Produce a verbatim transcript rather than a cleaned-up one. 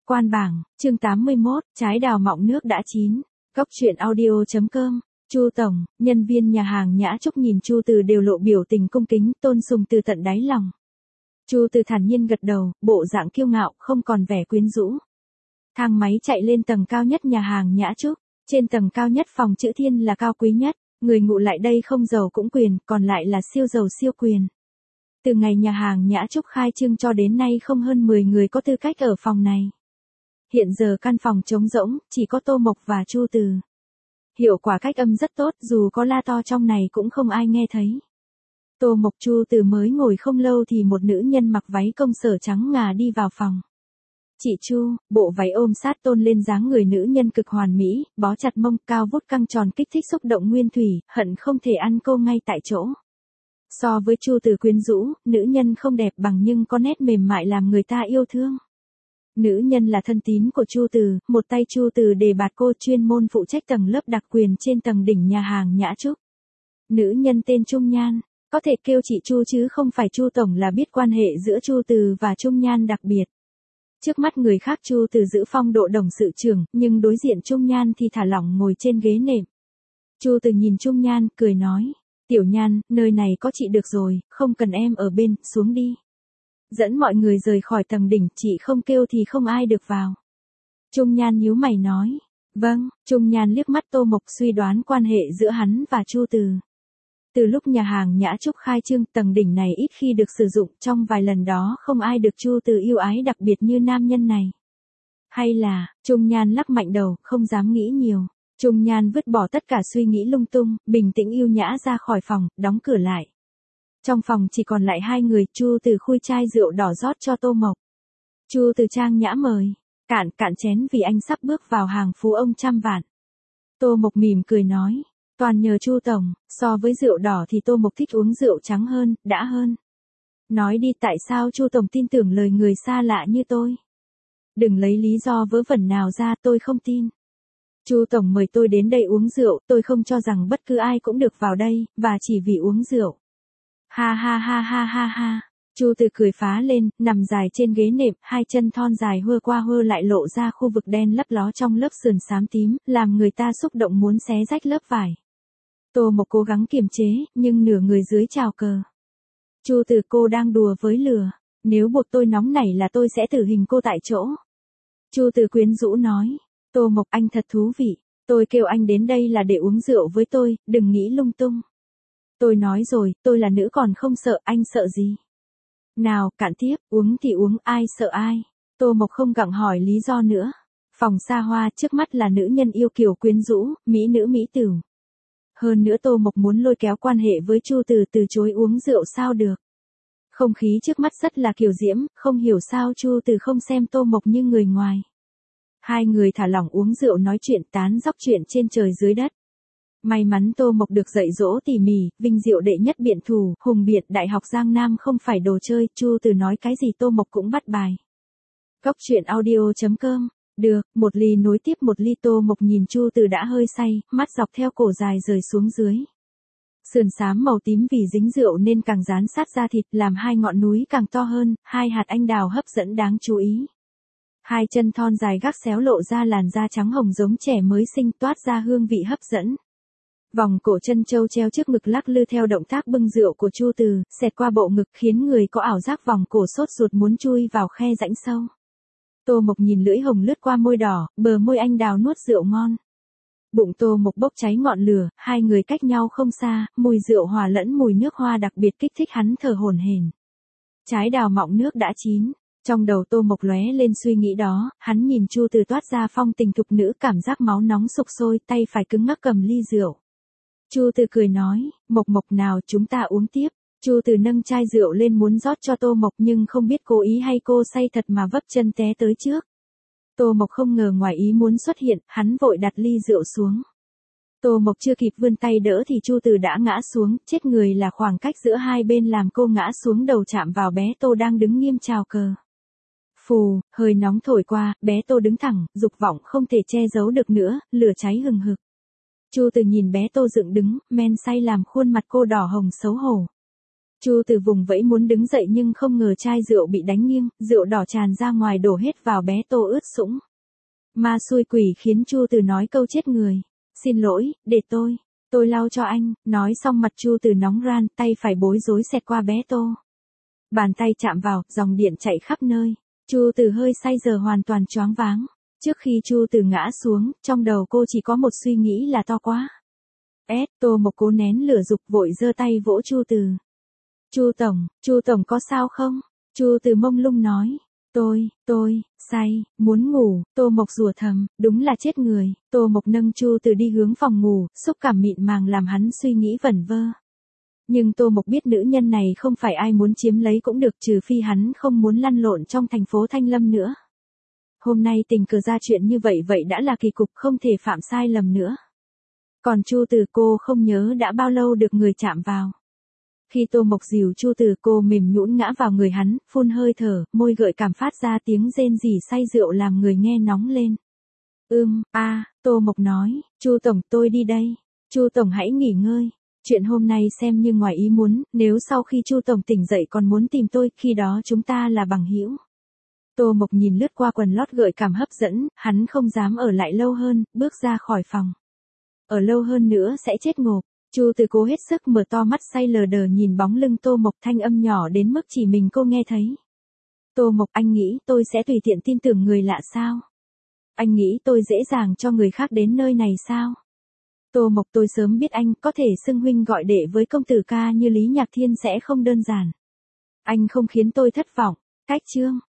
Quan bảng, chương tám mươi mốt, trái đào mọng nước đã chín. Góc truyện audio chấm com. Chu tổng, nhân viên nhà hàng Nhã Trúc nhìn Chu Từ đều lộ biểu tình cung kính, tôn sùng từ tận đáy lòng. Chu Từ thản nhiên gật đầu, bộ dạng kiêu ngạo, không còn vẻ quyến rũ. Thang máy chạy lên tầng cao nhất nhà hàng Nhã Trúc. Trên tầng cao nhất phòng chữ thiên là cao quý nhất, người ngụ lại đây không giàu cũng quyền, còn lại là siêu giàu siêu quyền. Từ ngày nhà hàng Nhã Trúc khai trương cho đến nay không hơn mười người có tư cách ở phòng này. Hiện giờ căn phòng trống rỗng, chỉ có Tô Mộc và Chu Từ. Hiệu quả cách âm rất tốt, dù có la to trong này cũng không ai nghe thấy. Tô Mộc Chu Từ mới ngồi không lâu thì một nữ nhân mặc váy công sở trắng ngà đi vào phòng. Chị Chu, bộ váy ôm sát tôn lên dáng người nữ nhân cực hoàn mỹ, bó chặt mông cao vút căng tròn kích thích xúc động nguyên thủy, hận không thể ăn cô ngay tại chỗ. So với Chu Từ quyến rũ, nữ nhân không đẹp bằng nhưng có nét mềm mại làm người ta yêu thương. Nữ nhân là thân tín của Chu Từ, một tay Chu Từ đề bạt cô chuyên môn phụ trách tầng lớp đặc quyền trên tầng đỉnh nhà hàng Nhã Trúc. Nữ nhân tên Trung Nhan, có thể kêu chị Chu chứ không phải Chu tổng là biết quan hệ giữa Chu Từ và Trung Nhan đặc biệt. Trước mắt người khác Chu Từ giữ phong độ đồng sự trưởng, nhưng đối diện Trung Nhan thì thả lỏng ngồi trên ghế nệm. Chu Từ nhìn Trung Nhan, cười nói, Tiểu Nhan, nơi này có chị được rồi, không cần em ở bên, xuống đi. Dẫn mọi người rời khỏi tầng đỉnh, chị không kêu thì không ai được vào. Trung Nhan nhíu mày nói, vâng. Trung Nhan liếc mắt Tô Mộc suy đoán quan hệ giữa hắn và Chu Từ. Từ lúc nhà hàng Nhã Trúc khai trương, tầng đỉnh này ít khi được sử dụng, trong vài lần đó không ai được Chu Từ yêu ái đặc biệt như nam nhân này. Hay là, Trung Nhan lắc mạnh đầu, không dám nghĩ nhiều. Trung Nhan vứt bỏ tất cả suy nghĩ lung tung, bình tĩnh yêu nhã ra khỏi phòng, đóng cửa lại. Trong phòng chỉ còn lại hai người, Chu Từ khui chai rượu đỏ rót cho Tô Mộc. Chu Từ trang nhã mời, cạn cạn chén vì anh sắp bước vào hàng phú ông trăm vạn. Tô Mộc mỉm cười nói, toàn nhờ Chu tổng, so với rượu đỏ thì Tô Mộc thích uống rượu trắng hơn, đã hơn. Nói đi, tại sao Chu tổng tin tưởng lời người xa lạ như tôi? Đừng lấy lý do vớ vẩn nào ra, tôi không tin. Chu tổng mời tôi đến đây uống rượu, tôi không cho rằng bất cứ ai cũng được vào đây, và chỉ vì uống rượu. Ha ha ha ha ha ha. Chu Từ cười phá lên, nằm dài trên ghế nệm, hai chân thon dài hơ qua hơ lại lộ ra khu vực đen lấp ló trong lớp sườn xám tím, làm người ta xúc động muốn xé rách lớp vải. Tô Mộc cố gắng kiềm chế, nhưng nửa người dưới trào cờ. Chu Từ, cô đang đùa với lửa, nếu buộc tôi nóng nảy là tôi sẽ tử hình cô tại chỗ. Chu Từ quyến rũ nói, Tô Mộc, anh thật thú vị, tôi kêu anh đến đây là để uống rượu với tôi, đừng nghĩ lung tung. Tôi nói rồi, tôi là nữ còn không sợ, anh sợ gì? Nào, cạn tiếp, uống thì uống, ai sợ ai? Tô Mộc không gặng hỏi lý do nữa. Phòng xa hoa, trước mắt là nữ nhân yêu kiều quyến rũ, mỹ nữ mỹ tửu. Hơn nữa Tô Mộc muốn lôi kéo quan hệ với Chu Từ, từ chối uống rượu sao được. Không khí trước mắt rất là kiều diễm, không hiểu sao Chu Từ không xem Tô Mộc như người ngoài. Hai người thả lỏng uống rượu nói chuyện tán dóc chuyện trên trời dưới đất. May mắn Tô Mộc được dạy dỗ tỉ mỉ, vinh diệu đệ nhất biện thủ, hùng biện đại học Giang Nam không phải đồ chơi, Chu Từ nói cái gì Tô Mộc cũng bắt bài. Góc truyện audio chấm com. Được, một ly nối tiếp một ly. Tô Mộc nhìn Chu Từ đã hơi say, mắt dọc theo cổ dài rời xuống dưới. Sườn xám màu tím vì dính rượu nên càng dán sát da thịt, làm hai ngọn núi càng to hơn, hai hạt anh đào hấp dẫn đáng chú ý. Hai chân thon dài gác xéo lộ ra làn da trắng hồng giống trẻ mới sinh, toát ra hương vị hấp dẫn. Vòng cổ chân châu treo trước ngực lắc lư theo động tác bưng rượu của Chu Từ, xẹt qua bộ ngực khiến người có ảo giác vòng cổ sốt ruột muốn chui vào khe rãnh sâu. Tô Mộc nhìn lưỡi hồng lướt qua môi đỏ, bờ môi anh đào nuốt rượu ngon. Bụng Tô Mộc bốc cháy ngọn lửa, hai người cách nhau không xa, mùi rượu hòa lẫn mùi nước hoa đặc biệt kích thích hắn thở hổn hển. Trái đào mọng nước đã chín. Trong đầu Tô Mộc lóe lên suy nghĩ đó, hắn nhìn Chu Từ toát ra phong tình thục nữ, cảm giác máu nóng sục sôi, tay phải cứng ngắc cầm ly rượu. Chu Từ cười nói, Mộc Mộc nào, chúng ta uống tiếp. Chu Từ nâng chai rượu lên muốn rót cho Tô Mộc nhưng không biết cố ý hay cô say thật mà vấp chân té tới trước. Tô Mộc không ngờ ngoài ý muốn xuất hiện, hắn vội đặt ly rượu xuống. Tô Mộc chưa kịp vươn tay đỡ thì Chu Từ đã ngã xuống, chết người là khoảng cách giữa hai bên làm cô ngã xuống đầu chạm vào bé Tô đang đứng nghiêm chào cờ. Phù, hơi nóng thổi qua, bé Tô đứng thẳng, dục vọng không thể che giấu được nữa, lửa cháy hừng hực. Chu Từ nhìn bé Tô dựng đứng, men say làm khuôn mặt cô đỏ hồng xấu hổ. Chu Từ vùng vẫy muốn đứng dậy nhưng không ngờ chai rượu bị đánh nghiêng, rượu đỏ tràn ra ngoài đổ hết vào bé Tô ướt sũng. Ma xui quỷ khiến Chu Từ nói câu chết người. Xin lỗi, để tôi, tôi lau cho anh, nói xong mặt Chu Từ nóng ran, tay phải bối rối xẹt qua bé Tô. Bàn tay chạm vào, dòng điện chạy khắp nơi. Chu Từ hơi say giờ hoàn toàn choáng váng. Trước khi Chu Từ ngã xuống, trong đầu cô chỉ có một suy nghĩ là to quá. Ét, Tô Mộc cố nén lửa dục vội giơ tay vỗ Chu Từ. Chu tổng, Chu tổng có sao không? Chu Từ mông lung nói. Tôi, tôi, say, muốn ngủ, Tô Mộc rủa thầm, đúng là chết người. Tô Mộc nâng Chu Từ đi hướng phòng ngủ, xúc cảm mịn màng làm hắn suy nghĩ vẩn vơ. Nhưng Tô Mộc biết nữ nhân này không phải ai muốn chiếm lấy cũng được, trừ phi hắn không muốn lăn lộn trong thành phố Thanh Lâm nữa. Hôm nay tình cờ ra chuyện như vậy vậy đã là kỳ cục, không thể phạm sai lầm nữa. Còn Chu Từ, cô không nhớ đã bao lâu được người chạm vào. Khi Tô Mộc dìu Chu Từ, cô mềm nhũn ngã vào người hắn, phun hơi thở, môi gợi cảm phát ra tiếng rên rỉ say rượu làm người nghe nóng lên. Ưm, a, Tô Mộc nói, Chu tổng, tôi đi đây. Chu tổng hãy nghỉ ngơi. Chuyện hôm nay xem như ngoài ý muốn, nếu sau khi Chu tổng tỉnh dậy còn muốn tìm tôi, khi đó chúng ta là bằng hữu. Tô Mộc nhìn lướt qua quần lót gợi cảm hấp dẫn, hắn không dám ở lại lâu hơn, bước ra khỏi phòng. Ở lâu hơn nữa sẽ chết ngộp. Chu Từ cố hết sức mở to mắt say lờ đờ nhìn bóng lưng Tô Mộc, thanh âm nhỏ đến mức chỉ mình cô nghe thấy. Tô Mộc, anh nghĩ tôi sẽ tùy tiện tin tưởng người lạ sao? Anh nghĩ tôi dễ dàng cho người khác đến nơi này sao? Tô Mộc, tôi sớm biết anh có thể xưng huynh gọi đệ với công tử ca như Lý Nhạc Thiên sẽ không đơn giản. Anh không khiến tôi thất vọng. Cách chương